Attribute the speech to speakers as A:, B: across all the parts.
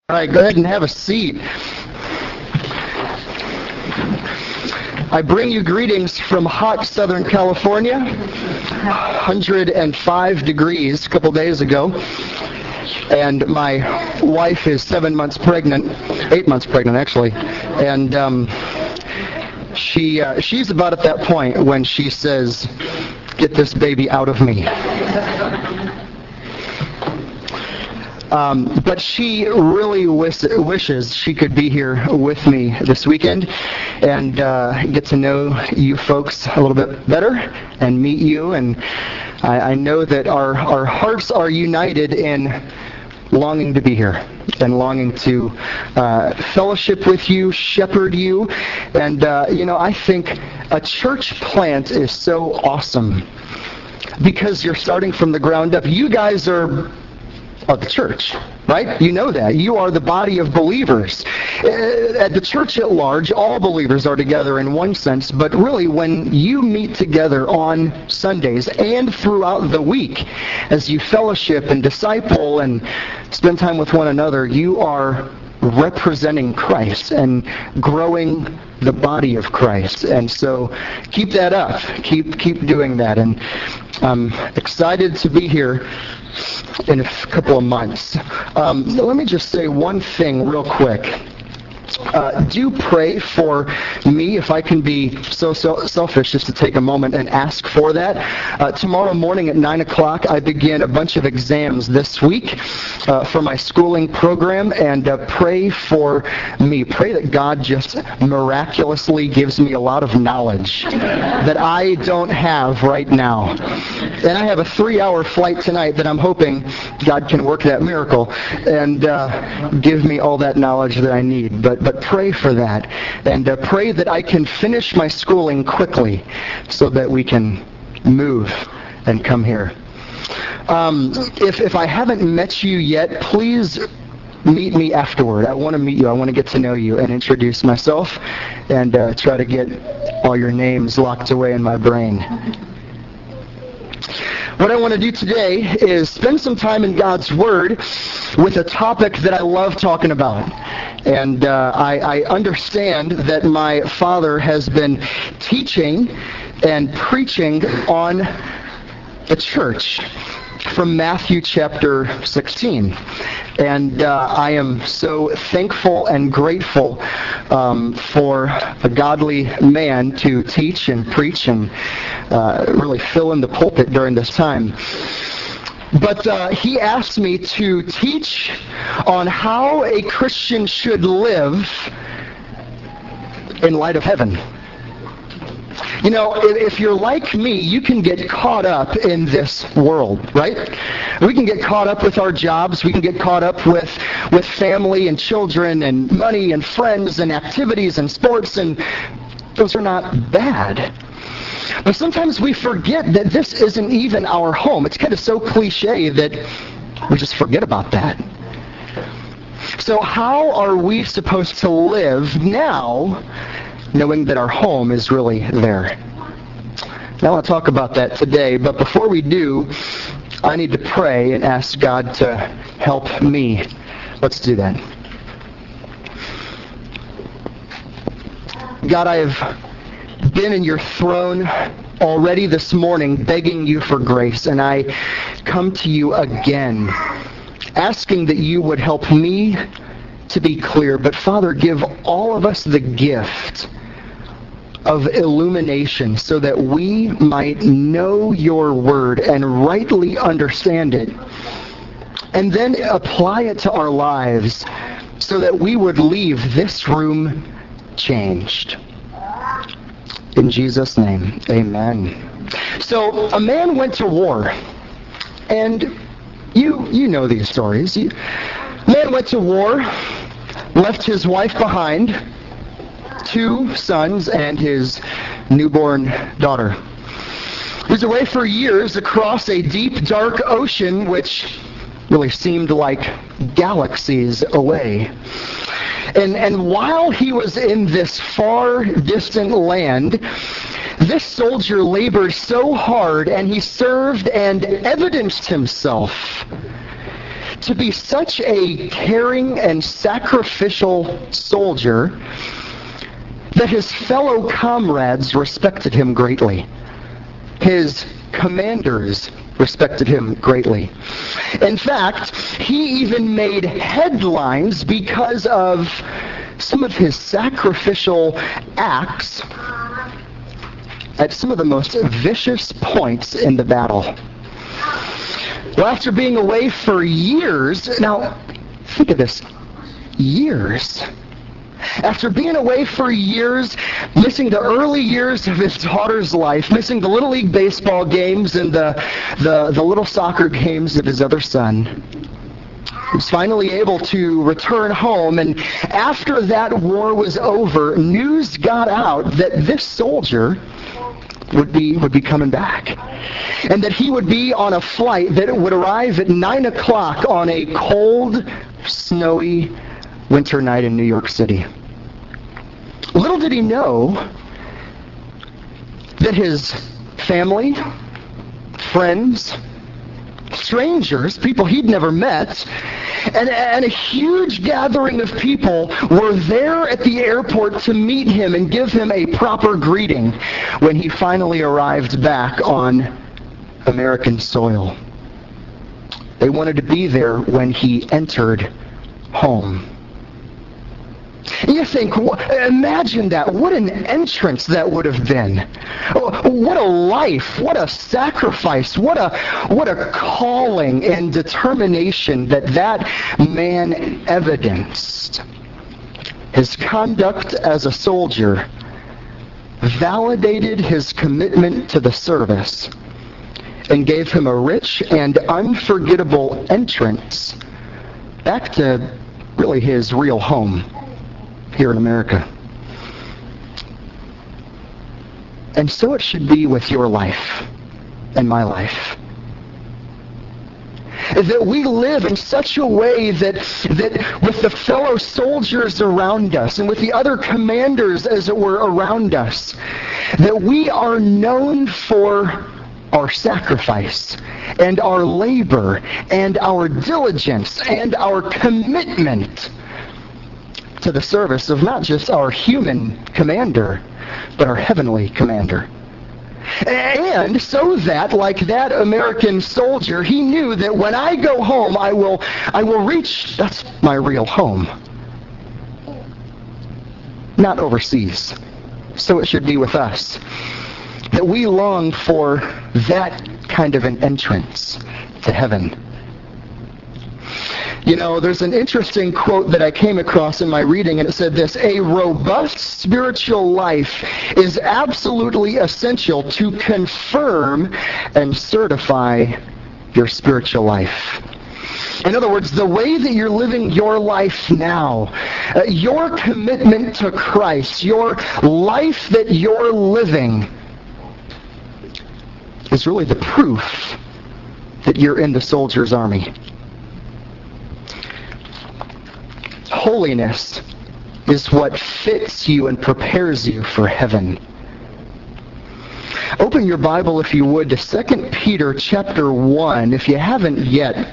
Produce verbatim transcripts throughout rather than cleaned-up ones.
A: All right, go ahead and have a seat. I bring you greetings from hot Southern California, one hundred five degrees a couple days ago, and my wife is seven months pregnant, eight months pregnant actually, and um, she uh, she's about at that point when she says, "Get this baby out of me." Um, but she really wish, wishes she could be here with me this weekend and uh, get to know you folks a little bit better and meet you. And I, I know that our, our hearts are united in longing to be here and longing to uh, fellowship with you, shepherd you. And, uh, you know, I think a church plant is so awesome because you're starting from the ground up. You guys are... of the church, right? You know that. You are the body of believers. At the church at large, all believers are together in one sense, but really when you meet together on Sundays and throughout the week as you fellowship and disciple and spend time with one another, you are representing Christ and growing the body of Christ. And so keep that up. Keep keep doing that. And I'm excited to be here in a couple of months. Um, let me just say one thing real quick. Uh, do pray for me, if I can be so, so selfish just to take a moment and ask for that. Uh, tomorrow morning at nine o'clock, I begin a bunch of exams this week uh, for my schooling program, and uh, pray for me. Pray that God just miraculously gives me a lot of knowledge that I don't have right now. And I have a three-hour flight tonight that I'm hoping God can work that miracle and uh, give me all that knowledge that I need. But But pray for that, and uh, pray that I can finish my schooling quickly so that we can move and come here. Um, if, if I haven't met you yet, please meet me afterward. I want to meet you. I want to get to know you and introduce myself and uh, try to get all your names locked away in my brain. What I want to do today is spend some time in God's Word with a topic that I love talking about. And uh, I, I understand that my father has been teaching and preaching on the church from Matthew chapter sixteen. And uh, I am so thankful and grateful um, for a godly man to teach and preach and uh, really fill in the pulpit during this time. But uh, he asked me to teach on how a Christian should live in light of heaven. You know, if you're like me, you can get caught up in this world, right? We can get caught up with our jobs. We can get caught up with, with family and children and money and friends and activities and sports, and those are not bad. But sometimes we forget that this isn't even our home. It's kind of so cliche that we just forget about that. So how are we supposed to live now, knowing that our home is really there? Now I want to talk about that today, but before we do, I need to pray and ask God to help me. Let's do that. God, I have been in your throne already this morning begging you for grace, and I come to you again asking that you would help me to be clear. But Father, give all of us the gift of illumination so that we might know your word and rightly understand it, and then apply it to our lives so that we would leave this room changed. In Jesus' name, amen. So a man went to war, and you you know these stories. You, man went to war, left his wife behind, two sons, and his newborn daughter. He was away for years across a deep, dark ocean, which really seemed like galaxies away. And, and while he was in this far distant land, this soldier labored so hard, and he served and evidenced himself to be such a caring and sacrificial soldier that his fellow comrades respected him greatly. His commanders respected him greatly. In fact, he even made headlines because of some of his sacrificial acts at some of the most vicious points in the battle. Well, after being away for years, now think of this, years. After being away for years, missing the early years of his daughter's life, missing the Little League baseball games and the, the, the little soccer games of his other son, he was finally able to return home. And after that war was over, news got out that this soldier would be would be coming back, and that he would be on a flight that would arrive at nine o'clock on a cold, snowy winter night in New York City. Little did he know that his family, friends, strangers, people he'd never met, and, and a huge gathering of people were there at the airport to meet him and give him a proper greeting when he finally arrived back on American soil. They wanted to be there when he entered home. And you think, imagine that. What an entrance that would have been. What a life. What a sacrifice. What a, what a calling and determination that that man evidenced. His conduct as a soldier validated his commitment to the service and gave him a rich and unforgettable entrance back to really his real home here in America. And so it should be with your life and my life. That we live in such a way that, that with the fellow soldiers around us and with the other commanders, as it were, around us, that we are known for our sacrifice and our labor and our diligence and our commitment to the service of not just our human commander, but our heavenly commander. And so that, like that American soldier, he knew that when I go home, I will, I will reach, that's my real home. Not overseas. So it should be with us. That we long for that kind of an entrance to heaven. You know, there's an interesting quote that I came across in my reading, and it said this: a robust spiritual life is absolutely essential to confirm and certify your spiritual life. In other words, the way that you're living your life now, uh, your commitment to Christ, your life that you're living, is really the proof that you're in the soldier's army. Holiness is what fits you and prepares you for heaven. Open your Bible, if you would, to Second Peter chapter one, if you haven't yet.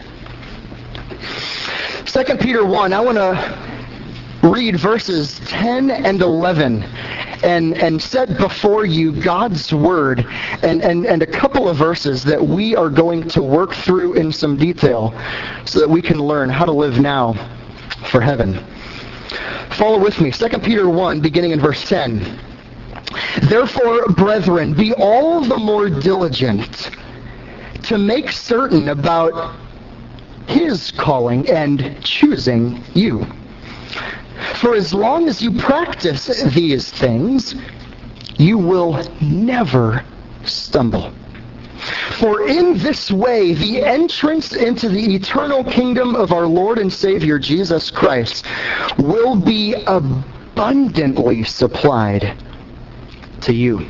A: Second Peter one, I want to read verses ten and eleven and, and set before you God's Word and, and, and a couple of verses that we are going to work through in some detail so that we can learn how to live now for heaven. Follow with me. Second Peter one, beginning in verse ten. Therefore, brethren, be all the more diligent to make certain about His calling and choosing you. For as long as you practice these things, you will never stumble. For in this way, the entrance into the eternal kingdom of our Lord and Savior Jesus Christ will be abundantly supplied to you.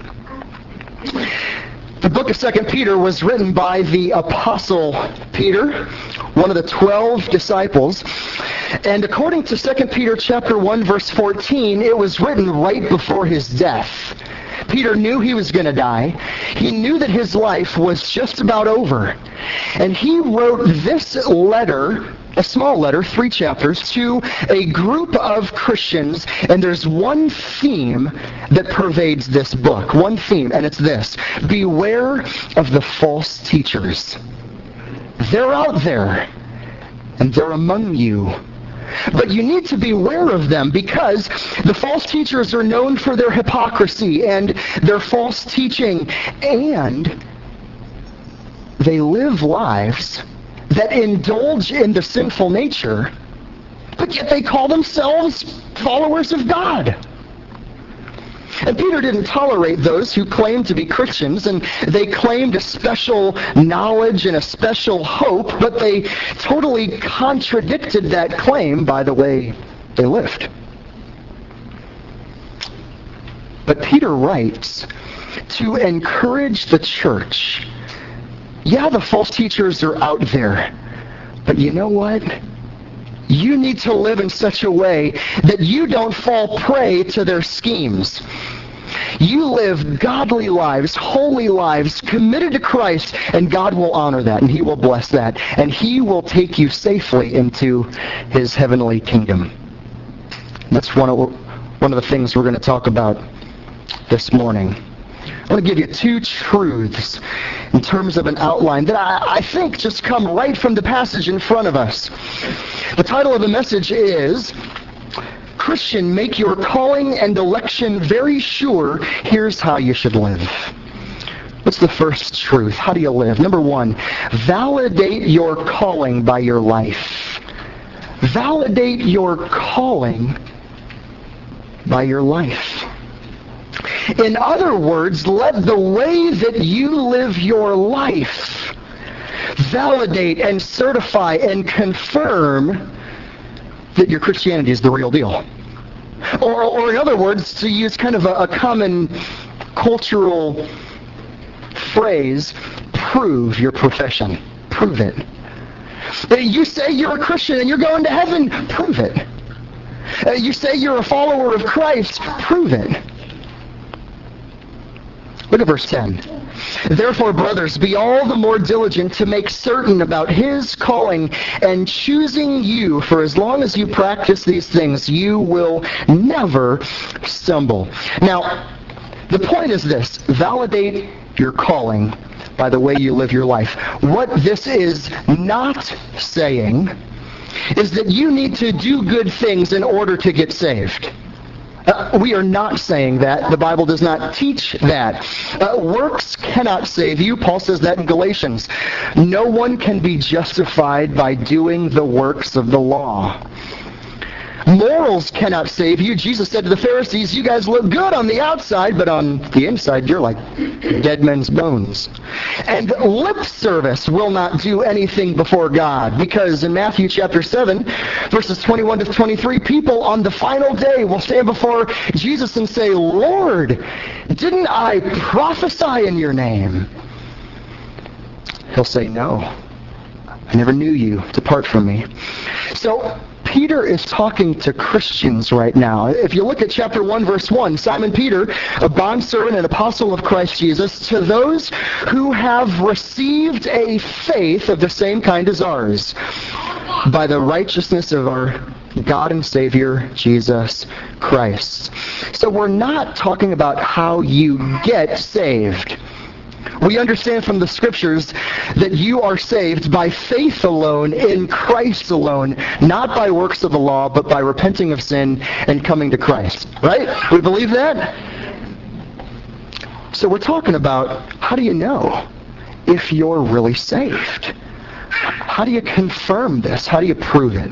A: The book of Second Peter was written by the Apostle Peter, one of the twelve disciples. And according to Second Peter chapter one, verse fourteen, it was written right before his death. Peter knew he was going to die. He knew that his life was just about over. And he wrote this letter a small letter, three chapters, to a group of Christians, and there's one theme that pervades this book. One theme, and it's this: beware of the false teachers. They're out there, and they're among you. But you need to beware of them, because the false teachers are known for their hypocrisy and their false teaching, and they live lives that indulge in the sinful nature, but yet they call themselves followers of God. And Peter didn't tolerate those who claimed to be Christians, and they claimed a special knowledge and a special hope, but they totally contradicted that claim by the way they lived. But Peter writes to encourage the church. Yeah, the false teachers are out there, but you know what? You need to live in such a way that you don't fall prey to their schemes. You live godly lives, holy lives, committed to Christ, and God will honor that, and He will bless that, and He will take you safely into His heavenly kingdom. That's one of, one of the things we're going to talk about this morning. I want to give you two truths in terms of an outline that I, I think just come right from the passage in front of us. The title of the message is, Christian, Make Your Calling and Election Very Sure. Here's how you should live. What's the first truth? How do you live? Number one, validate your calling by your life. Validate your calling by your life. In other words, let the way that you live your life validate and certify and confirm that your Christianity is the real deal. Or, or in other words, to use kind of a, a common cultural phrase, prove your profession. Prove it. You say you're a Christian and you're going to heaven. Prove it. You say you're a follower of Christ. Prove it. Look at verse ten. Therefore, brothers, be all the more diligent to make certain about His calling and choosing you, for as long as you practice these things, you will never stumble. Now, the point is this: validate your calling by the way you live your life. What this is not saying is that you need to do good things in order to get saved. Uh, we are not saying that. The Bible does not teach that. Uh, works cannot save you. Paul says that in Galatians. No one can be justified by doing the works of the law. Morals cannot save you. Jesus said to the Pharisees, you guys look good on the outside, but on the inside you're like dead men's bones. And lip service will not do anything before God, because in Matthew chapter seven, verses twenty-one to twenty-three, people on the final day will stand before Jesus and say, Lord, didn't I prophesy in your name? He'll say, no, I never knew you. Depart from me. So Peter is talking to Christians right now. If you look at chapter one, verse one, Simon Peter, a bondservant and apostle of Christ Jesus, to those who have received a faith of the same kind as ours, by the righteousness of our God and Savior, Jesus Christ. So we're not talking about how you get saved. We understand from the Scriptures that you are saved by faith alone, in Christ alone, not by works of the law, but by repenting of sin and coming to Christ. Right? We believe that? So we're talking about, how do you know if you're really saved? How do you confirm this? How do you prove it?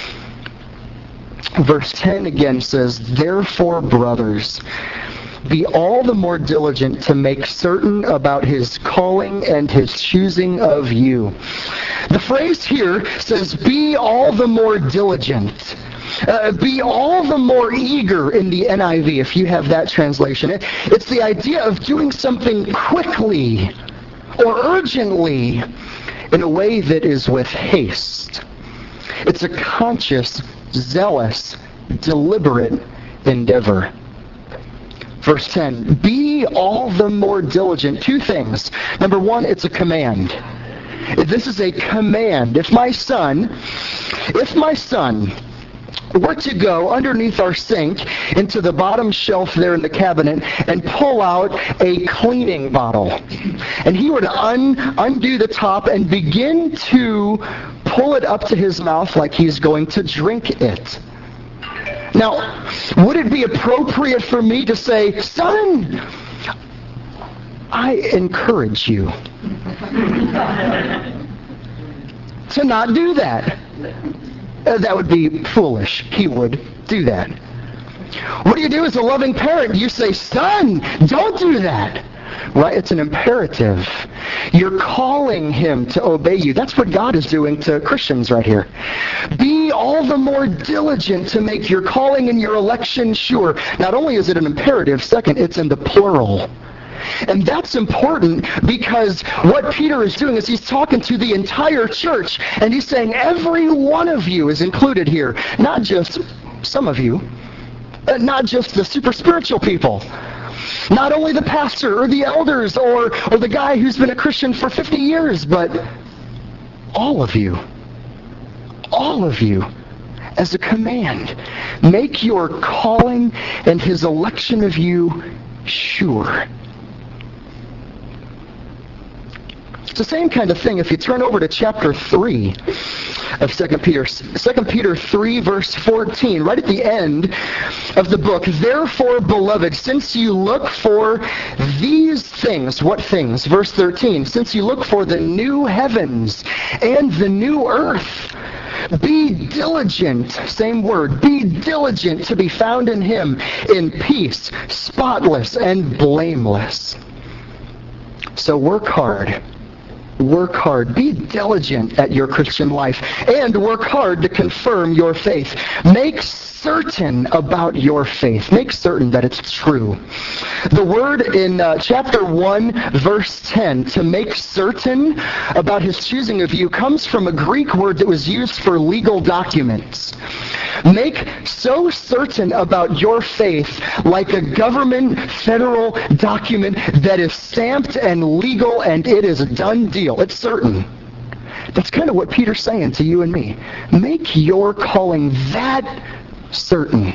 A: Verse ten again says, therefore, brothers, be all the more diligent to make certain about His calling and His choosing of you. The phrase here says, be all the more diligent. Uh, be all the more eager in the N I V, if you have that translation. It, it's the idea of doing something quickly or urgently in a way that is with haste. It's a conscious, zealous, deliberate endeavor. Verse ten, be all the more diligent. Two things. Number one, it's a command. This is a command. If my son, if my son were to go underneath our sink into the bottom shelf there in the cabinet and pull out a cleaning bottle, and he were to un, undo the top and begin to pull it up to his mouth like he's going to drink it. Now, would it be appropriate for me to say, son, I encourage you to not do that? Uh, that would be foolish. He would do that. What do you do as a loving parent? You say, son, don't do that. Right? It's an imperative. You're calling him to obey you. That's what God is doing to Christians right here. Be all the more diligent to make your calling and your election sure. Not only is it an imperative, second, it's in the plural. And that's important because what Peter is doing is he's talking to the entire church, and he's saying every one of you is included here, not just some of you, not just the super spiritual people, not only the pastor or the elders or, or the guy who's been a Christian for fifty years, but all of you, all of you as a command. Make your calling and his election of you sure. It's the same kind of thing if you turn over to chapter three of Second Peter. Second Peter three, verse fourteen, right at the end of the book. Therefore, beloved, since you look for these things, what things? Verse thirteen, since you look for the new heavens and the new earth, be diligent, same word, be diligent to be found in him in peace, spotless and blameless. So work hard. Work hard. Be diligent at your Christian life and work hard to confirm your faith. Make certain about your faith. Make certain that it's true. The word in uh, chapter one, verse ten, to make certain about his choosing of you, comes from a Greek word that was used for legal documents. Make so certain about your faith like a government federal document that is stamped and legal and it is a done deal. It's certain. That's kind of what Peter's saying to you and me. Make your calling that certain.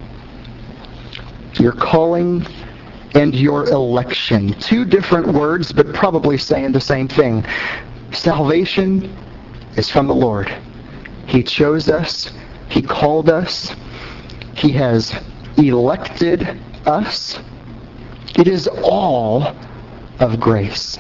A: Your calling and your election. Two different words, but probably saying the same thing. Salvation is from the Lord. He chose us. He called us. He has elected us. It is all of grace.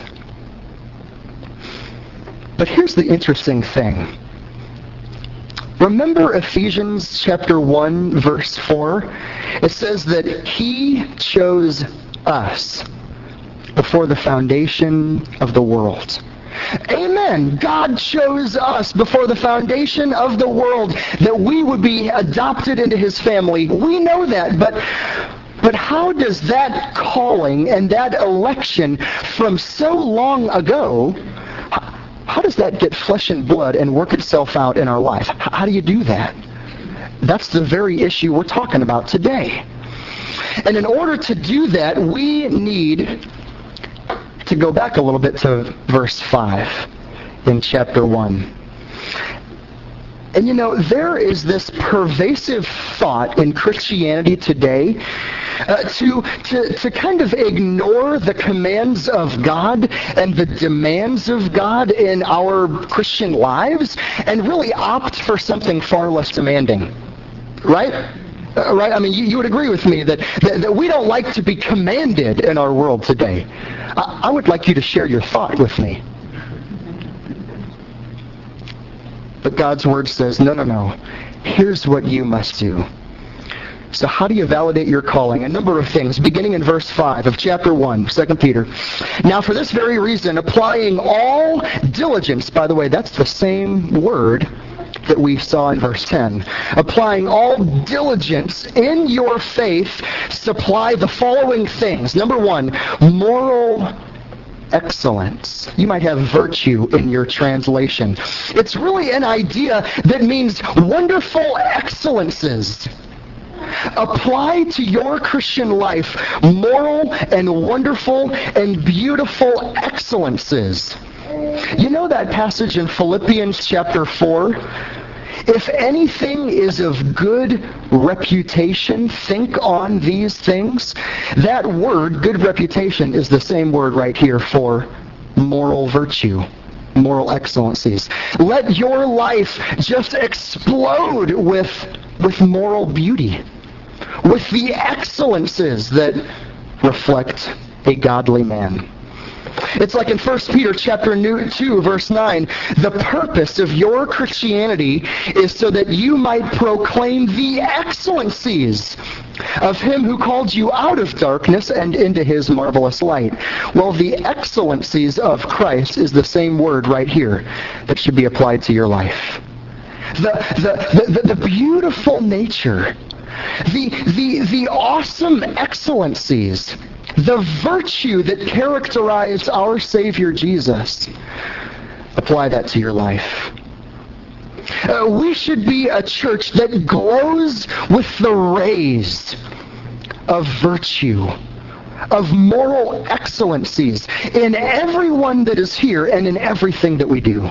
A: But here's the interesting thing. Remember Ephesians chapter one, verse four? It says that he chose us before the foundation of the world. Amen. God chose us before the foundation of the world that we would be adopted into his family. We know that, but but how does that calling and that election from so long ago, how does that get flesh and blood and work itself out in our life? How do you do that? That's the very issue we're talking about today. And in order to do that, we need to go back a little bit to verse five in chapter one. And you know, there is this pervasive thought in Christianity today uh, to, to, to kind of ignore the commands of God and the demands of God in our Christian lives and really opt for something far less demanding. Right? Uh, right? I mean, you, you would agree with me that, that, that we don't like to be commanded in our world today. I, I would like you to share your thought with me. But God's word says, no, no, no. Here's what you must do. So how do you validate your calling? A number of things, beginning in verse five of chapter one, Second Peter. Now for this very reason, applying all diligence, by the way, that's the same word that we saw in verse ten. Applying all diligence in your faith, supply the following things. Number one, moral excellence. You might have virtue in your translation. It's really an idea that means wonderful excellences. Apply to your Christian life moral and wonderful and beautiful excellences. You know that passage in Philippians chapter four? If anything is of good reputation, think on these things. That word, good reputation, is the same word right here for moral virtue, moral excellencies. Let your life just explode with, with moral beauty, with the excellences that reflect a godly man. It's like in First Peter chapter two, verse nine, the purpose of your Christianity is so that you might proclaim the excellencies of him who called you out of darkness and into his marvelous light. Well, the excellencies of Christ is the same word right here that should be applied to your life. The, the, the, the beautiful nature, the, the, the awesome excellencies, the virtue that characterized our Savior Jesus. Apply that to your life. Uh, we should be a church that glows with the rays of virtue, of moral excellencies in everyone that is here and in everything that we do.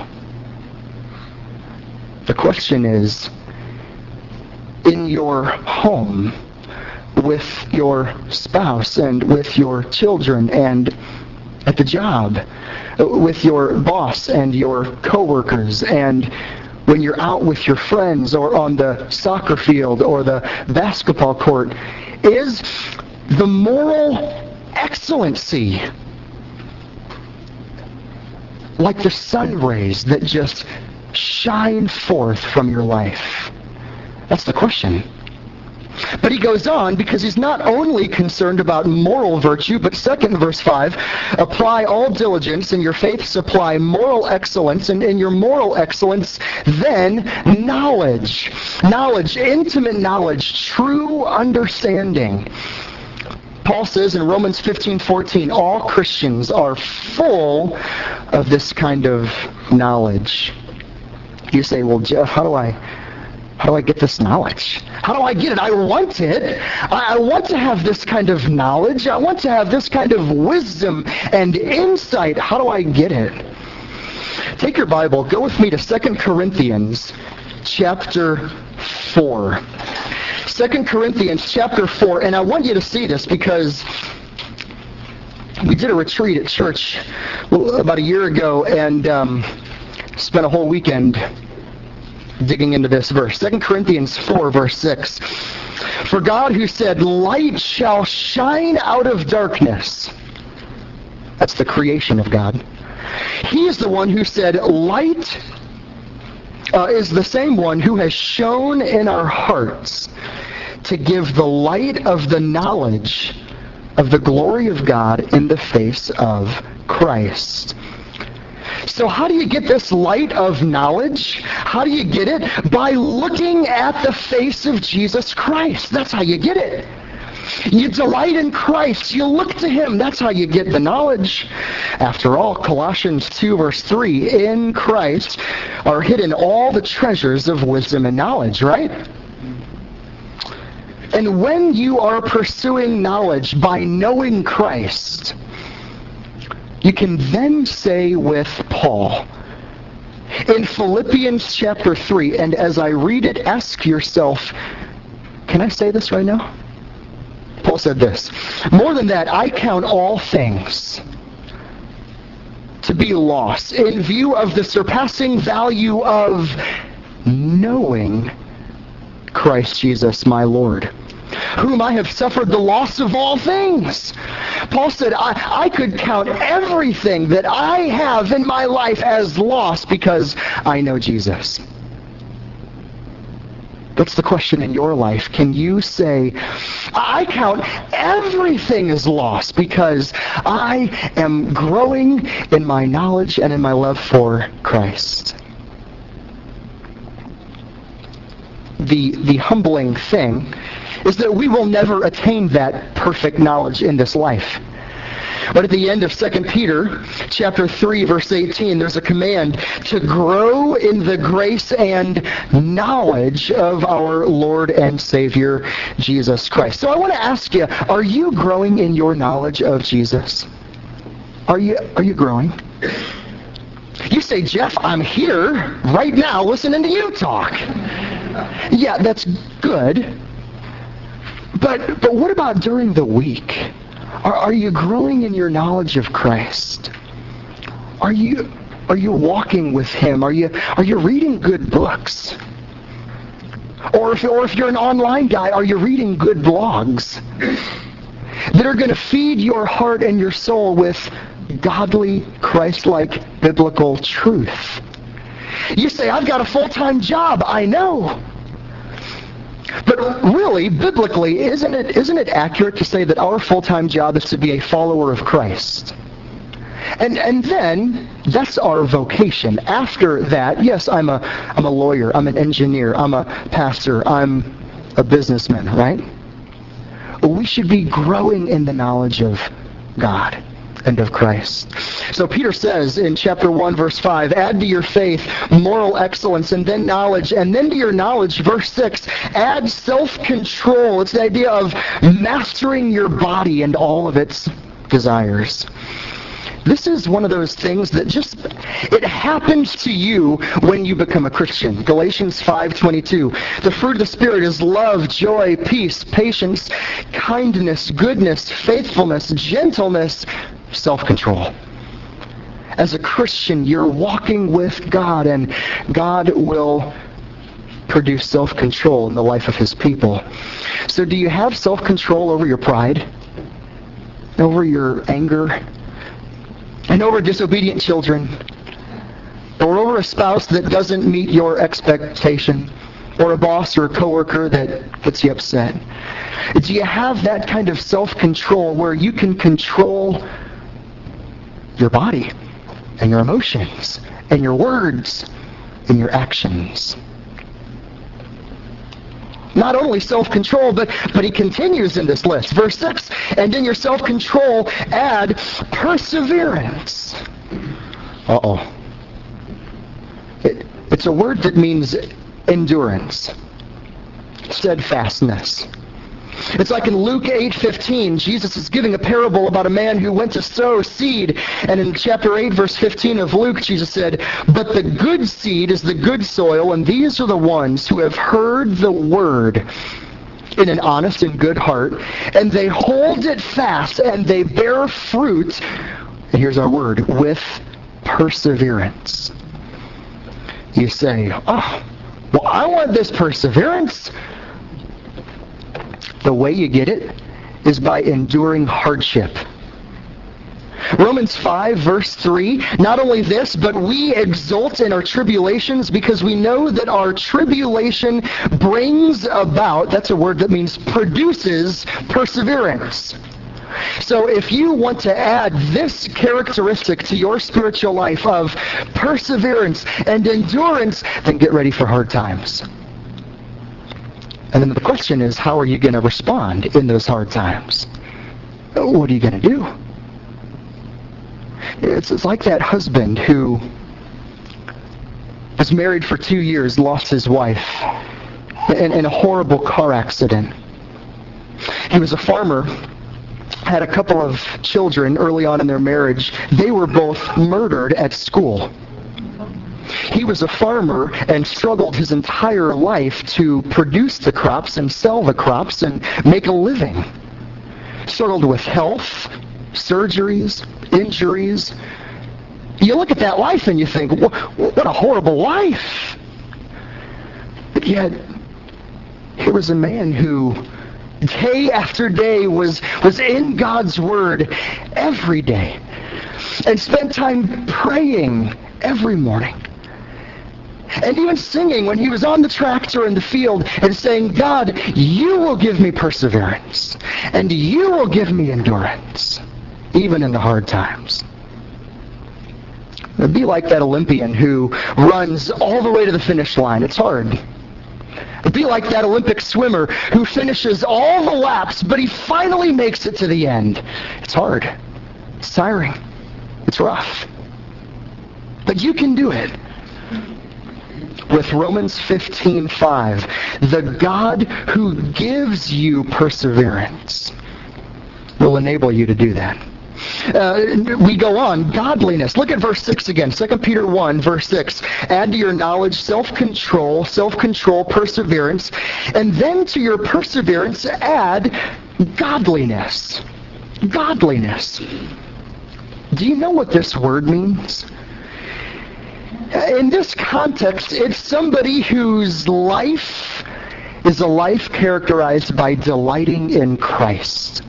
A: The question is, in your home, with your spouse and with your children and at the job, with your boss and your coworkers, and when you're out with your friends or on the soccer field or the basketball court, is the moral excellency like the sun rays that just shine forth from your life? That's the question. But he goes on because he's not only concerned about moral virtue, but second, verse five, apply all diligence, and your faith supply moral excellence, and in your moral excellence, then knowledge. Knowledge, intimate knowledge, true understanding. Paul says in Romans fifteen fourteen, all Christians are full of this kind of knowledge. You say, well, Jeff, how do I... How do I get this knowledge? How do I get it? I want it. I want to have this kind of knowledge. I want to have this kind of wisdom and insight. How do I get it? Take your Bible. Go with me to Second Corinthians chapter four. Second Corinthians chapter four. And I want you to see this because we did a retreat at church about a year ago and um, spent a whole weekend digging into this verse. Second Corinthians four, verse six. For God who said, light shall shine out of darkness. That's the creation of God. He is the one who said, light uh, is the same one who has shone in our hearts to give the light of the knowledge of the glory of God in the face of Christ. So how do you get this light of knowledge? How do you get it? By looking at the face of Jesus Christ. That's how you get it. You delight in Christ. You look to him. That's how you get the knowledge. After all, Colossians two, verse three, in Christ are hidden all the treasures of wisdom and knowledge, right? And when you are pursuing knowledge by knowing Christ, you can then say with Paul, in Philippians chapter three, and as I read it, ask yourself, can I say this right now? Paul said this, more than that, I count all things to be lost in view of the surpassing value of knowing Christ Jesus my Lord, whom I have suffered the loss of all things. Paul said, I, I could count everything that I have in my life as lost because I know Jesus. That's the question in your life. Can you say, I count everything as lost because I am growing in my knowledge and in my love for Christ? The, the humbling thing is that we will never attain that perfect knowledge in this life. But at the end of Second Peter chapter three, verse eighteen, there's a command to grow in the grace and knowledge of our Lord and Savior, Jesus Christ. So I want to ask you, are you growing in your knowledge of Jesus? Are you, are you growing? You say, Jeff, I'm here right now listening to you talk. Yeah, that's good. But but what about during the week? Are, are you growing in your knowledge of Christ? Are you are you walking with Him? Are you are you reading good books? Or if or if you're an online guy, are you reading good blogs that are going to feed your heart and your soul with godly, Christ-like, biblical truth? You say, I've got a full-time job. I know. But really, biblically, isn't it isn't it accurate to say that our full-time job is to be a follower of Christ? And and then that's our vocation. After that, yes, I'm a I'm a lawyer, I'm an engineer, I'm a pastor, I'm a businessman, right? We should be growing in the knowledge of God and of Christ. So Peter says in chapter one, verse five, add to your faith moral excellence, and then knowledge, and then to your knowledge, verse six, add self-control. It's the idea of mastering your body and all of its desires. This is one of those things that just, it happens to you when you become a Christian. Galatians five twenty-two. The fruit of the Spirit is love, joy, peace, patience, kindness, goodness, faithfulness, gentleness, self-control. As a Christian, you're walking with God, and God will produce self-control in the life of His people. So do you have self-control over your pride? Over your anger? And over disobedient children, or over a spouse that doesn't meet your expectation, or a boss or a coworker that gets you upset? Do you have that kind of self-control where you can control your body and your emotions and your words and your actions? Not only self-control, but, but he continues in this list. Verse six, and in your self-control add perseverance. Uh-oh. It, it's a word that means endurance, steadfastness. It's like in Luke eight fifteen, Jesus is giving a parable about a man who went to sow seed. And in chapter eight, verse fifteen of Luke, Jesus said, but the good seed is the good soil, and these are the ones who have heard the word in an honest and good heart, and they hold it fast, and they bear fruit, and here's our word, with perseverance. You say, oh, well, I want this perseverance. The way you get it is by enduring hardship. Romans five, verse three, not only this, but we exult in our tribulations because we know that our tribulation brings about, that's a word that means produces perseverance. So if you want to add this characteristic to your spiritual life of perseverance and endurance, then get ready for hard times. And then the question is, how are you going to respond in those hard times? What are you going to do? It's, it's like that husband who was married for two years, lost his wife in, in a horrible car accident. He was a farmer, had a couple of children early on in their marriage. They were both murdered at school. He was a farmer and struggled his entire life to produce the crops and sell the crops and make a living. Struggled with health, surgeries, injuries. You look at that life and you think, what a horrible life. But yet, here was a man who day after day was, was in God's Word every day and spent time praying every morning. And even singing when he was on the tractor in the field and saying, God, you will give me perseverance and you will give me endurance, even in the hard times. It'd be like that Olympian who runs all the way to the finish line. It's hard. It'd be like that Olympic swimmer who finishes all the laps, but he finally makes it to the end. It's hard. It's tiring. It's rough. But you can do it. With Romans fifteen five, the God who gives you perseverance will enable you to do that. Uh, we go on. Godliness. Look at verse six again. Second Peter one, verse six. Add to your knowledge self-control, self-control, perseverance. And then to your perseverance, add godliness. Godliness. Do you know what this word means? In this context, it's somebody whose life is a life characterized by delighting in Christ.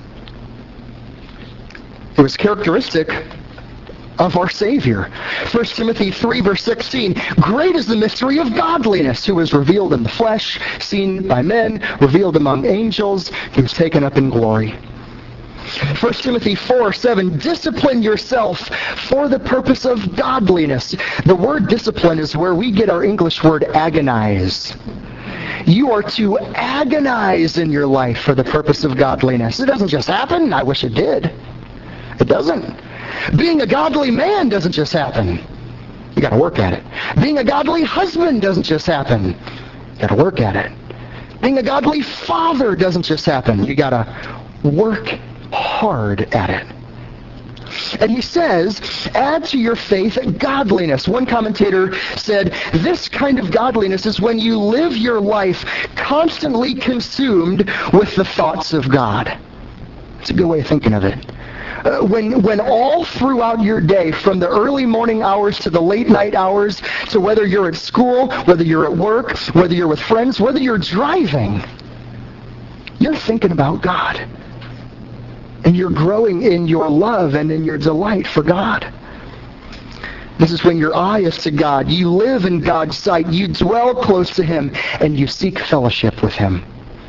A: It was characteristic of our Savior. First Timothy three, verse sixteen. Great is the mystery of godliness, who was revealed in the flesh, seen by men, revealed among angels, who was taken up in glory. First Timothy four, seven. Discipline yourself for the purpose of godliness. The word discipline is where we get our English word agonize. You are to agonize in your life for the purpose of godliness. It doesn't just happen. I wish it did. It doesn't. Being a godly man doesn't just happen. You got to work at it. Being a godly husband doesn't just happen. You got to work at it. Being a godly father doesn't just happen. You got to work hard at it. And he says, add to your faith godliness. One commentator said, this kind of godliness is when you live your life constantly consumed with the thoughts of God. It's a good way of thinking of it. Uh, when when all throughout your day, from the early morning hours to the late night hours, to whether you're at school, whether you're at work, whether you're with friends, whether you're driving, you're thinking about God. And you're growing in your love and in your delight for God. This is when your eye is to God. You live in God's sight. You dwell close to Him, and you seek fellowship with Him.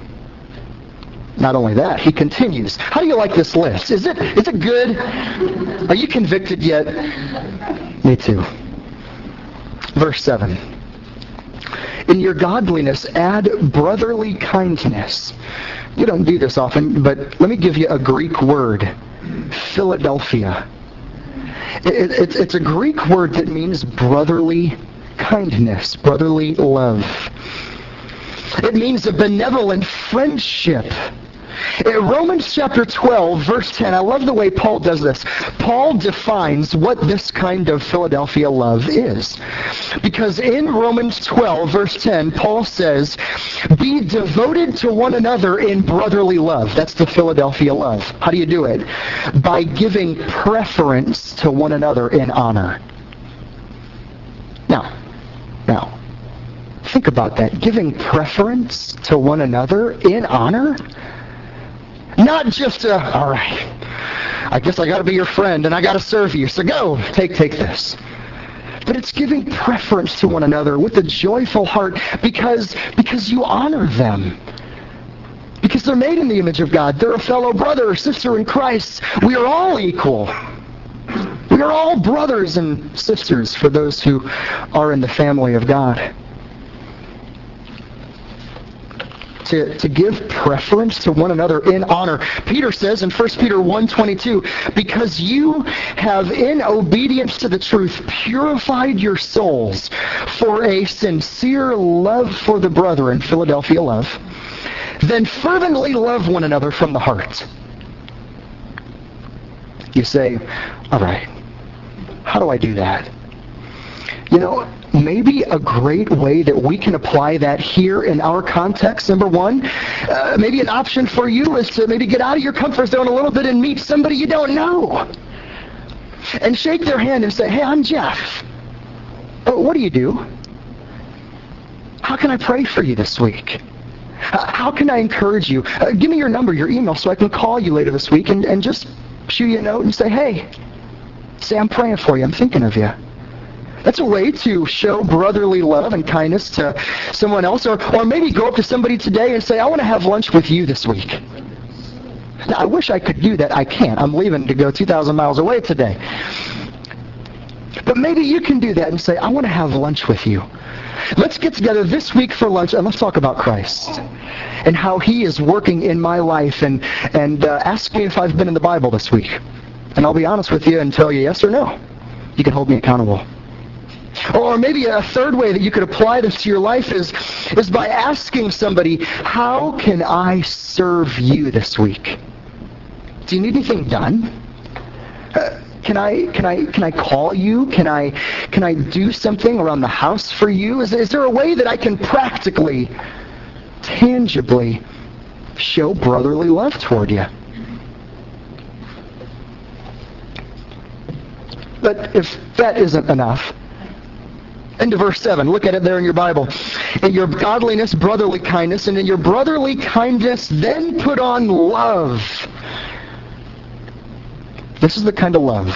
A: Not only that, he continues. How do you like this list? Is it is it good? Are you convicted yet? Me too. Verse seven. In your godliness, add brotherly kindness. You don't do this often, but let me give you a Greek word. Philadelphia. It, it, it's a Greek word that means brotherly kindness, brotherly love. It means a benevolent friendship. In Romans chapter twelve, verse ten, I love the way Paul does this. Paul defines what this kind of Philadelphia love is. Because in Romans twelve, verse ten, Paul says, be devoted to one another in brotherly love. That's the Philadelphia love. How do you do it? By giving preference to one another in honor. Now, now, think about that. Giving preference to one another in honor? Not just a, all right, I guess I got to be your friend and I got to serve you, so go, take take this. But it's giving preference to one another with a joyful heart because because you honor them. Because they're made in the image of God. They're a fellow brother or sister in Christ. We are all equal. We are all brothers and sisters for those who are in the family of God. To, to give preference to one another in honor. Peter says in First Peter one twenty-two, because you have in obedience to the truth purified your souls for a sincere love for the brethren, Philadelphia love, then fervently love one another from the heart. You say, all right, how do I do that? You know, maybe a great way that we can apply that here in our context, number one, uh, maybe an option for you is to maybe get out of your comfort zone a little bit and meet somebody you don't know. And shake their hand and say, hey, I'm Jeff. Oh, what do you do? How can I pray for you this week? Uh, how can I encourage you? Uh, give me your number, your email, so I can call you later this week and, and just shoot you a note and say, hey, say I'm praying for you. I'm thinking of you. That's a way to show brotherly love and kindness to someone else. Or, or maybe go up to somebody today and say, I want to have lunch with you this week. Now, I wish I could do that. I can't. I'm leaving to go two thousand miles away today. But maybe you can do that and say, I want to have lunch with you. Let's get together this week for lunch and let's talk about Christ and how He is working in my life. And, and uh, ask me if I've been in the Bible this week. And I'll be honest with you and tell you yes or no. You can hold me accountable. Or maybe a third way that you could apply this to your life is, is by asking somebody, how can I serve you this week? Do you need anything done? Uh, can I can I can I call you? Can I can I do something around the house for you? Is is there a way that I can practically, tangibly show brotherly love toward you? But if that isn't enough, into verse seven, look at it there in your Bible. In your godliness, brotherly kindness, and in your brotherly kindness, then put on love. This is the kind of love.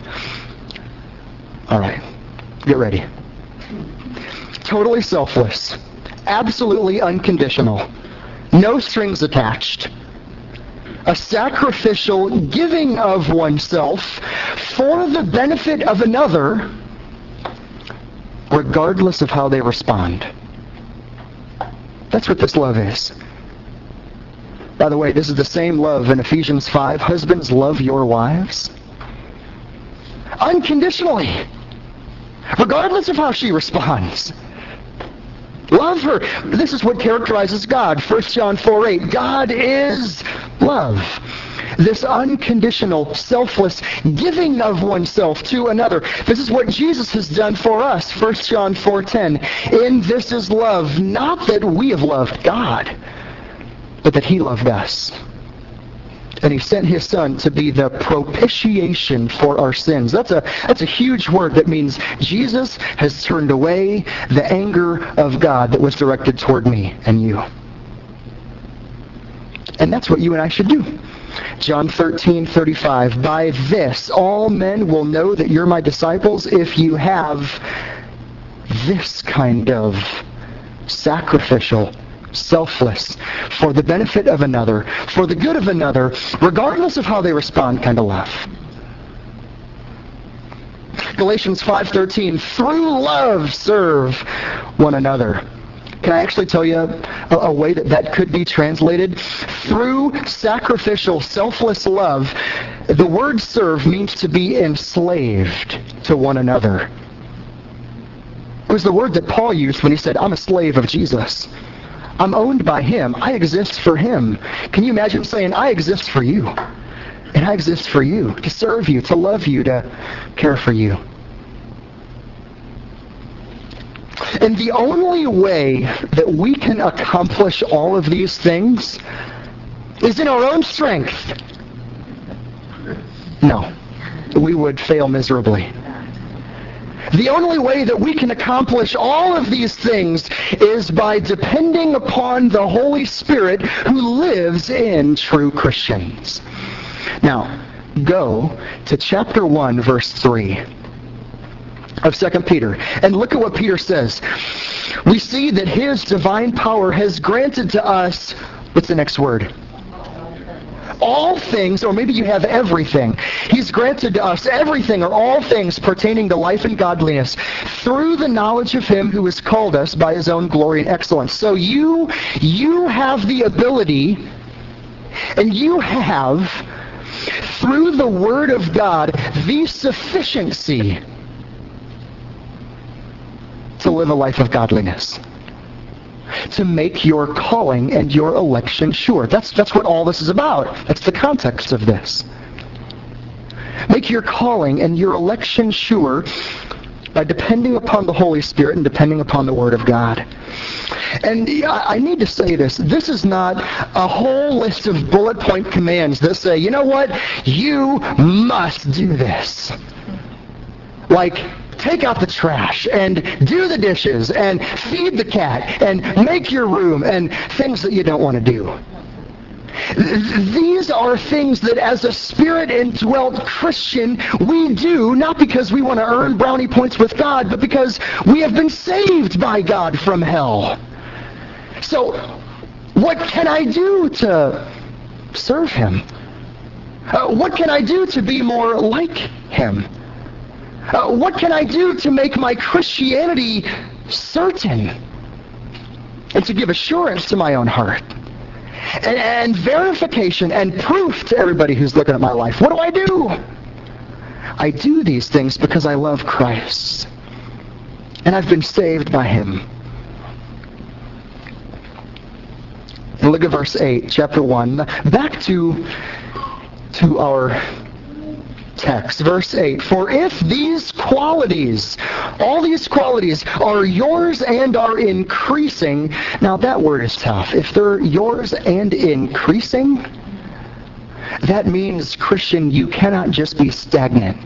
A: All right, get ready. Totally selfless, absolutely unconditional, no strings attached. A sacrificial giving of oneself for the benefit of another, regardless of how they respond. That's what this love is. By the way, this is the same love in Ephesians five. Husbands, love your wives unconditionally, regardless of how she responds. Love her. This is what characterizes God. First John four eight. God is love. This unconditional, selfless giving of oneself to another. This is what Jesus has done for us. First John four ten. In this is love, not that we have loved God, but that He loved us. And He sent His Son to be the propitiation for our sins. That's a that's a huge word that means Jesus has turned away the anger of God that was directed toward me and you. And that's what you and I should do. John thirteen thirty-five. By this all men will know that you're my disciples if you have this kind of sacrificial, selfless, for the benefit of another, for the good of another, regardless of how they respond kind of love. Galatians five thirteen, through love serve one another. Can I actually tell you a, a way that that could be translated? Through sacrificial, selfless love, the word serve means to be enslaved to one another. It was the word that Paul used when he said, I'm a slave of Jesus. I'm owned by Him. I exist for Him. Can you imagine saying, I exist for you, and I exist for you, to serve you, to love you, to care for you? And the only way that we can accomplish all of these things is in our own strength. No, we would fail miserably. The only way that we can accomplish all of these things is by depending upon the Holy Spirit who lives in true Christians. Now, go to chapter one, verse three of Second Peter, and look at what Peter says. We see that His divine power has granted to us, what's the next word? All things, or maybe you have everything. He's granted to us everything or all things pertaining to life and godliness through the knowledge of Him who has called us by His own glory and excellence. So you, you have the ability, and you have, through the Word of God, the sufficiency to live a life of godliness, to make your calling and your election sure. That's that's what all this is about. That's the context of this. Make your calling and your election sure by depending upon the Holy Spirit and depending upon the Word of God. And I need to say this. This is not a whole list of bullet point commands that say, you know what? You must do this. Like, take out the trash, and do the dishes, and feed the cat, and make your room, and things that you don't want to do. These are things that as a Spirit-indwelt Christian we do, not because we want to earn brownie points with God, but because we have been saved by God from hell. So, what can I do to serve Him? Uh, what can I do to be more like Him? Uh, what can I do to make my Christianity certain and to give assurance to my own heart and, and verification and proof to everybody who's looking at my life? What do I do? I do these things because I love Christ and I've been saved by Him. And look at verse eight, chapter one. Back to, to our text, verse eight. For if these qualities, all these qualities are yours and are increasing. Now that word is tough. If they're yours and increasing, that means, Christian, you cannot just be stagnant.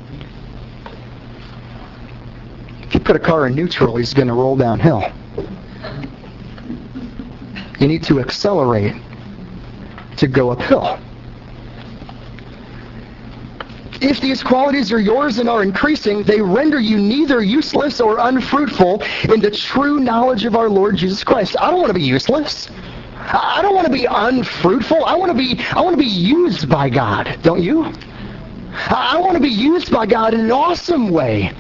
A: If you put a car in neutral, he's going to roll downhill. You need to accelerate to go uphill. If these qualities are yours and are increasing, they render you neither useless or unfruitful in the true knowledge of our Lord Jesus Christ. I don't want to be useless. I don't want to be unfruitful. I want to be I want to be used by God, don't you? I want to be used by God in an awesome way.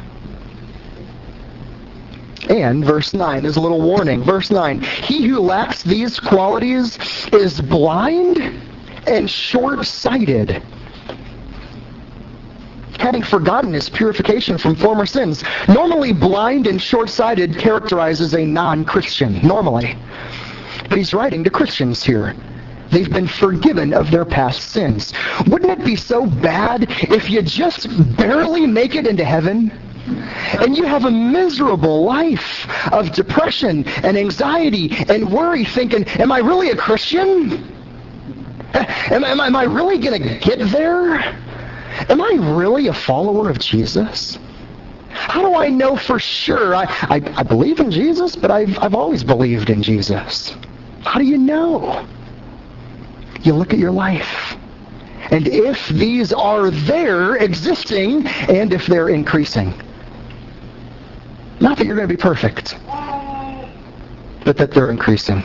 A: And verse nine is a little warning. Verse nine, he who lacks these qualities is blind and short-sighted, having forgotten his purification from former sins. Normally, blind and short-sighted characterizes a non-Christian, normally. But he's writing to Christians here. They've been forgiven of their past sins. Wouldn't it be so bad if you just barely make it into heaven? And you have a miserable life of depression and anxiety and worry, thinking, am I really a Christian? Am, am, am I really going to get there? Am I really a follower of Jesus? How do I know for sure? I, I, I believe in Jesus, but I've, I've always believed in Jesus. How do you know? You look at your life. And if these are there existing, and if they're increasing. Not that you're going to be perfect, but that they're increasing.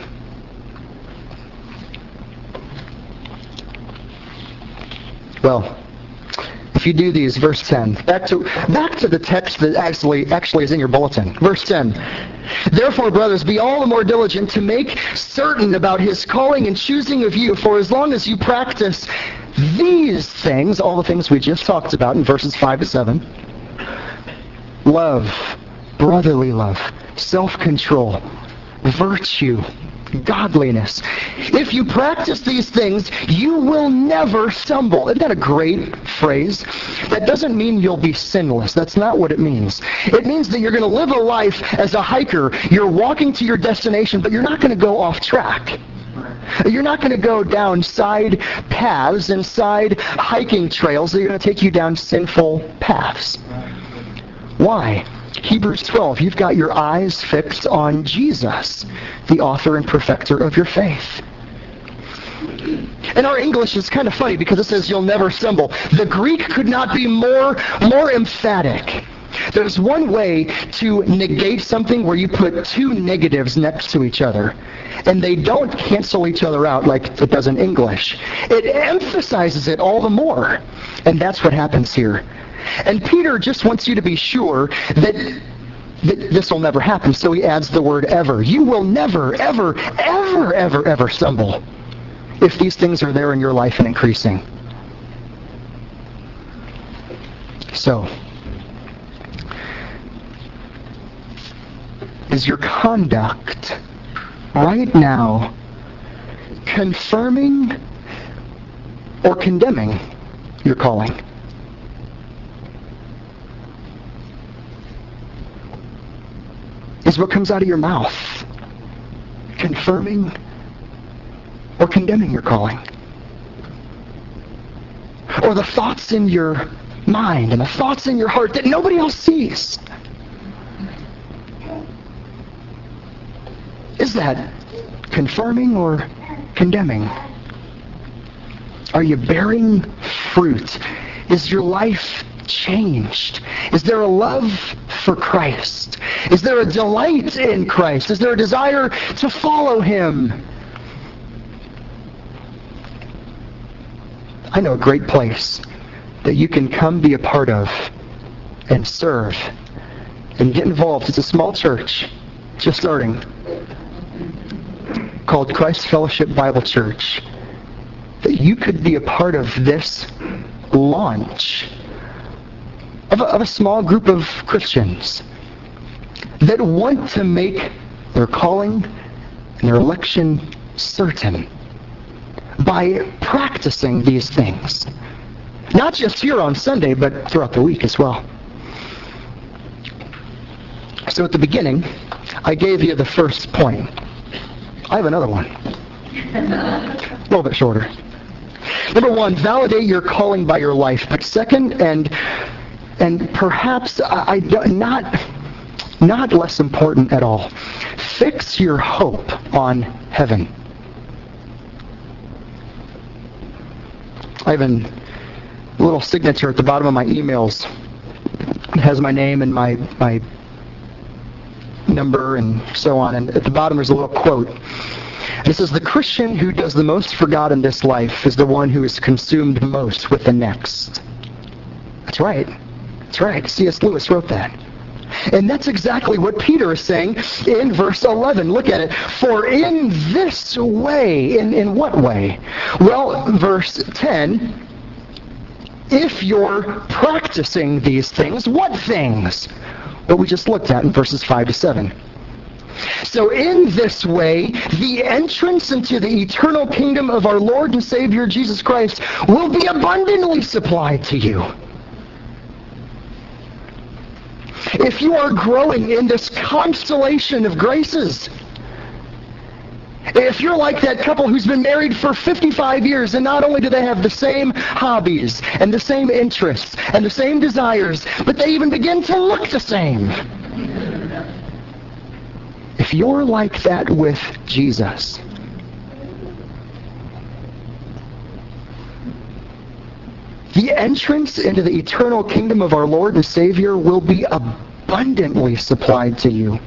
A: Well, if you do these, verse ten, back to back to the text that actually actually is in your bulletin. Verse ten. Therefore, brothers, be all the more diligent to make certain about his calling and choosing of you, for as long as you practice these things, all the things we just talked about in verses five to seven, love, brotherly love, self-control, virtue, godliness. If you practice these things, you will never stumble. Isn't that a great phrase? That doesn't mean you'll be sinless. That's not what it means. It means that you're going to live a life as a hiker. You're walking to your destination, but you're not going to go off track. You're not going to go down side paths and side hiking trails that are going to take you down sinful paths. Why? Hebrews twelve, you've got your eyes fixed on Jesus, the author and perfecter of your faith. And our English is kind of funny because it says you'll never stumble. The Greek could not be more, more emphatic. There's one way to negate something where you put two negatives next to each other, and they don't cancel each other out like it does in English. It emphasizes it all the more, and that's what happens here. And Peter just wants you to be sure that, that this will never happen, so he adds the word ever. You will never, ever, ever, ever, ever stumble if these things are there in your life and increasing. So, is your conduct right now confirming or condemning your calling? Is what comes out of your mouth confirming or condemning your calling? Or the thoughts in your mind and the thoughts in your heart that nobody else sees? Is that confirming or condemning? Are you bearing fruit? Is your life changed? Is there a love for Christ? Is there a delight in Christ? Is there a desire to follow Him? I know a great place that you can come be a part of and serve and get involved. It's a small church, just starting, called Christ Fellowship Bible Church. That you could be a part of this launch of a, of a small group of Christians that want to make their calling and their election certain by practicing these things. Not just here on Sunday, but throughout the week as well. So at the beginning, I gave you the first point. I have another one. A little bit shorter. Number one, validate your calling by your life. But second, and and perhaps I, I not not less important at all, fix your hope on heaven. I have a little signature at the bottom of my emails. It has my name and my my number and so on. And at the bottom there's a little quote. It says, "The Christian who does the most for God in this life is the one who is consumed most with the next." That's right. That's right. C S Lewis wrote that. And that's exactly what Peter is saying in verse eleven. Look at it. For in this way, in, in what way? Well, verse ten, if you're practicing these things, what things? What we just looked at in verses five to seven. So in this way, the entrance into the eternal kingdom of our Lord and Savior Jesus Christ will be abundantly supplied to you. If you are growing in this constellation of graces, if you're like that couple who's been married for fifty-five years and not only do they have the same hobbies and the same interests and the same desires, but they even begin to look the same. If you're like that with Jesus, the entrance into the eternal kingdom of our Lord and Savior will be abundantly supplied to you.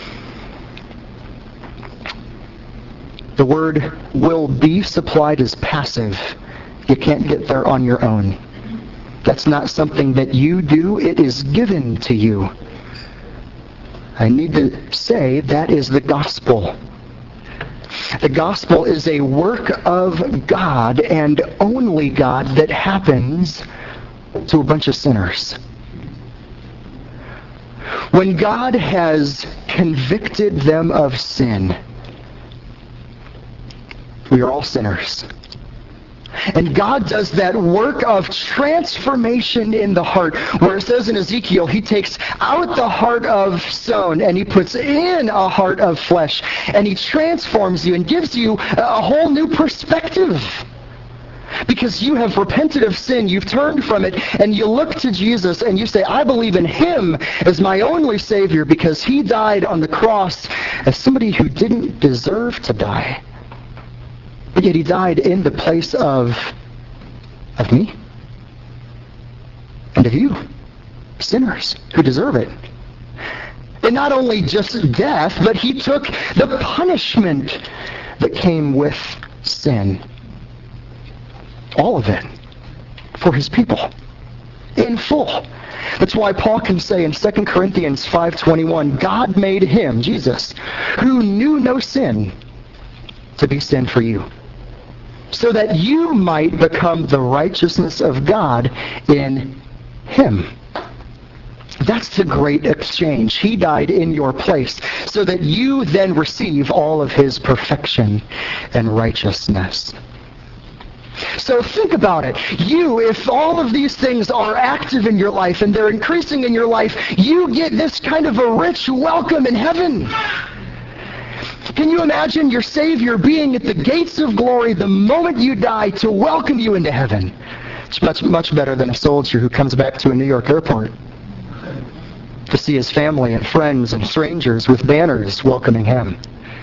A: The word "will be supplied" is passive. You can't get there on your own. That's not something that you do. It is given to you. I need to say that is the gospel. The gospel is a work of God and only God that happens to a bunch of sinners. When God has convicted them of sin, we are all sinners. And God does that work of transformation in the heart, where it says in Ezekiel, he takes out the heart of stone and he puts in a heart of flesh, and he transforms you and gives you a whole new perspective. Because you have repented of sin, you've turned from it, and you look to Jesus and you say, I believe in him as my only Savior because he died on the cross as somebody who didn't deserve to die. But yet he died in the place of, of me and of you, sinners who deserve it. And not only just death, but he took the punishment that came with sin. All of it for his people in full. That's why Paul can say in Second Corinthians five twenty-one, God made him, Jesus, who knew no sin, to be sin for you, so that you might become the righteousness of God in him. That's the great exchange. He died in your place so that you then receive all of his perfection and righteousness. So think about it. You, if all of these things are active in your life and they're increasing in your life, you get this kind of a rich welcome in heaven. Can you imagine your Savior being at the gates of glory the moment you die to welcome you into heaven? It's much, much better than a soldier who comes back to a New York airport to see his family and friends and strangers with banners welcoming him.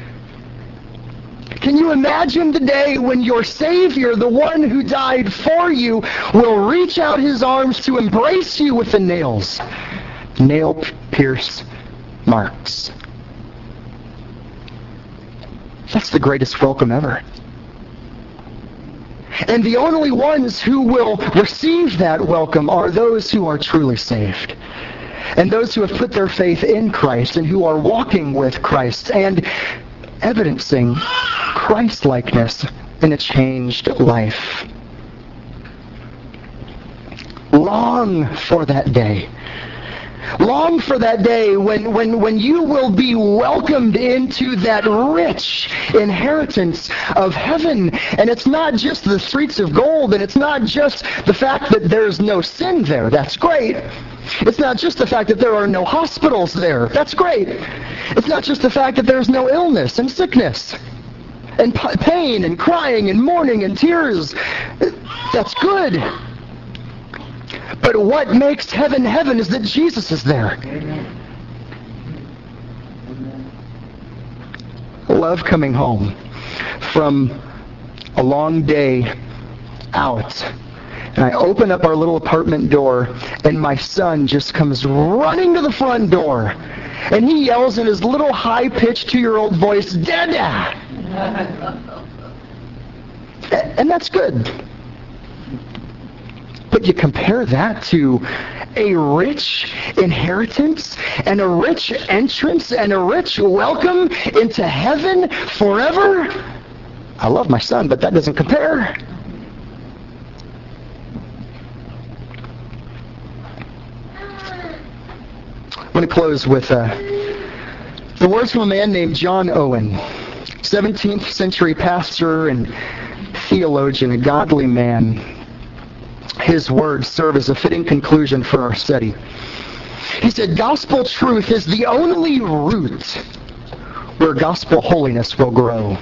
A: Can you imagine the day when your Savior, the one who died for you, will reach out his arms to embrace you with the nails, nail-pierced marks? That's the greatest welcome ever. And the only ones who will receive that welcome are those who are truly saved. And those who have put their faith in Christ and who are walking with Christ and evidencing Christ-likeness in a changed life. Long for that day Long for that day when, when, when you will be welcomed into that rich inheritance of heaven. And it's not just the streets of gold, and it's not just the fact that there's no sin there. That's great. It's not just the fact that there are no hospitals there. That's great. It's not just the fact that there's no illness and sickness and p- pain and crying and mourning and tears. That's good. But what makes heaven heaven is that Jesus is there. Amen. I love coming home from a long day out. And I open up our little apartment door, and my son just comes running to the front door. And he yells in his little high-pitched two-year-old voice, "Dada!" And that's good. But you compare that to a rich inheritance and a rich entrance and a rich welcome into heaven forever. I love my son, but that doesn't compare. I'm going to close with uh, the words from a man named John Owen, seventeenth century pastor and theologian, a godly man. His words serve as a fitting conclusion for our study. He said, "Gospel truth is the only root where gospel holiness will grow.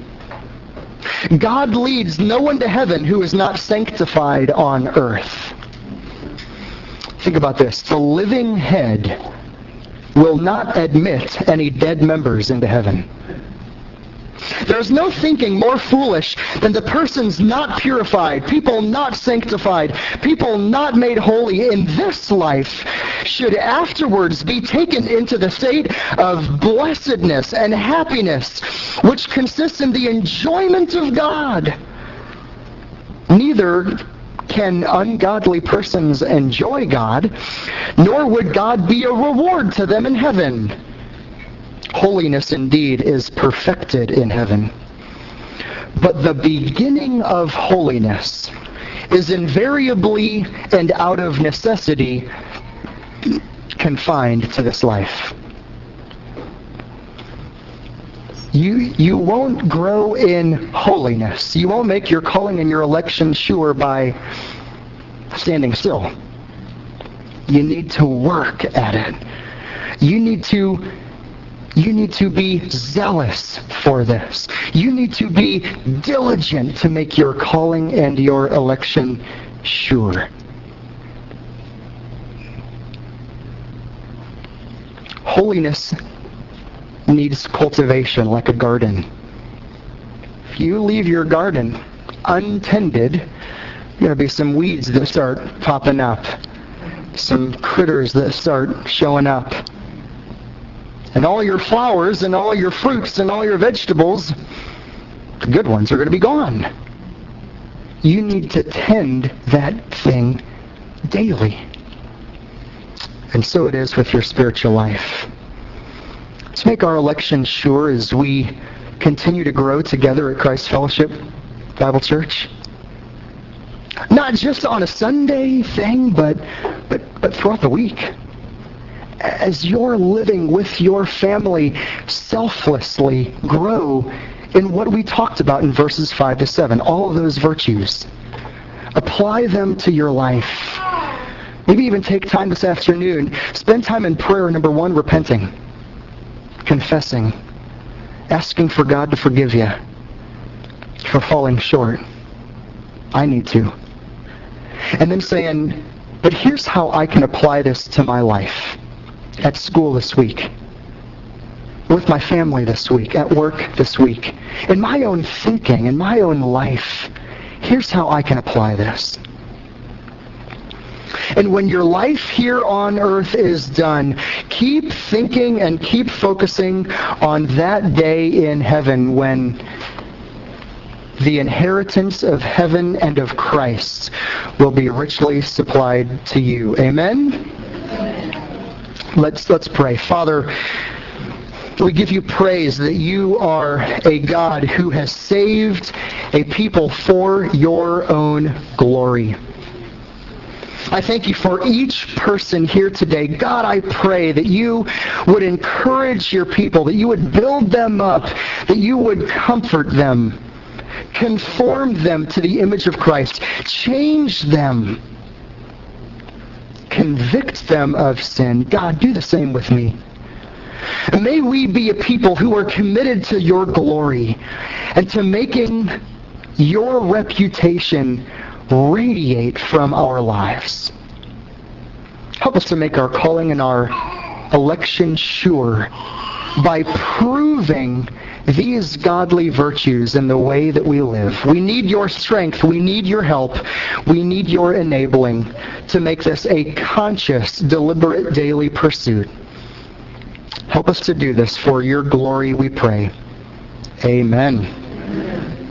A: God leads no one to heaven who is not sanctified on earth." Think about this. The living head will not admit any dead members into heaven. There's no thinking more foolish than the persons not purified, people not sanctified, people not made holy in this life should afterwards be taken into the state of blessedness and happiness, which consists in the enjoyment of God. Neither can ungodly persons enjoy God, nor would God be a reward to them in heaven. Holiness indeed is perfected in heaven. But the beginning of holiness is invariably and out of necessity confined to this life. You, you won't grow in holiness. You won't make your calling and your election sure by standing still. You need to work at it. You need to You need to be zealous for this. You need to be diligent to make your calling and your election sure. Holiness needs cultivation like a garden. If you leave your garden untended, there are going to be some weeds that start popping up, some critters that start showing up. And all your flowers and all your fruits and all your vegetables, the good ones, are going to be gone. You need to tend that thing daily. And so it is with your spiritual life. Let's make our election sure as we continue to grow together at Christ Fellowship Bible Church. Not just on a Sunday thing, but but but throughout the week. As you're living with your family, selflessly grow in what we talked about in verses five to seven. All of those virtues. Apply them to your life. Maybe even take time this afternoon. Spend time in prayer. Number one, repenting. Confessing. Asking for God to forgive you for falling short. I need to. And then saying, but here's how I can apply this to my life. At school this week, with my family this week, at work this week, in my own thinking, in my own life. Here's how I can apply this. And when your life here on earth is done, keep thinking and keep focusing on that day in heaven when the inheritance of heaven and of Christ will be richly supplied to you. Amen? Let's let's pray. Father, we give you praise that you are a God who has saved a people for your own glory. I thank you for each person here today. God, I pray that you would encourage your people, that you would build them up, that you would comfort them, conform them to the image of Christ, change them, convict them of sin. God, do the same with me. And may we be a people who are committed to your glory and to making your reputation radiate from our lives. Help us to make our calling and our election sure by proving these godly virtues in the way that we live. We need your strength. We need your help. We need your enabling to make this a conscious, deliberate daily pursuit. Help us to do this for your glory, we pray. Amen.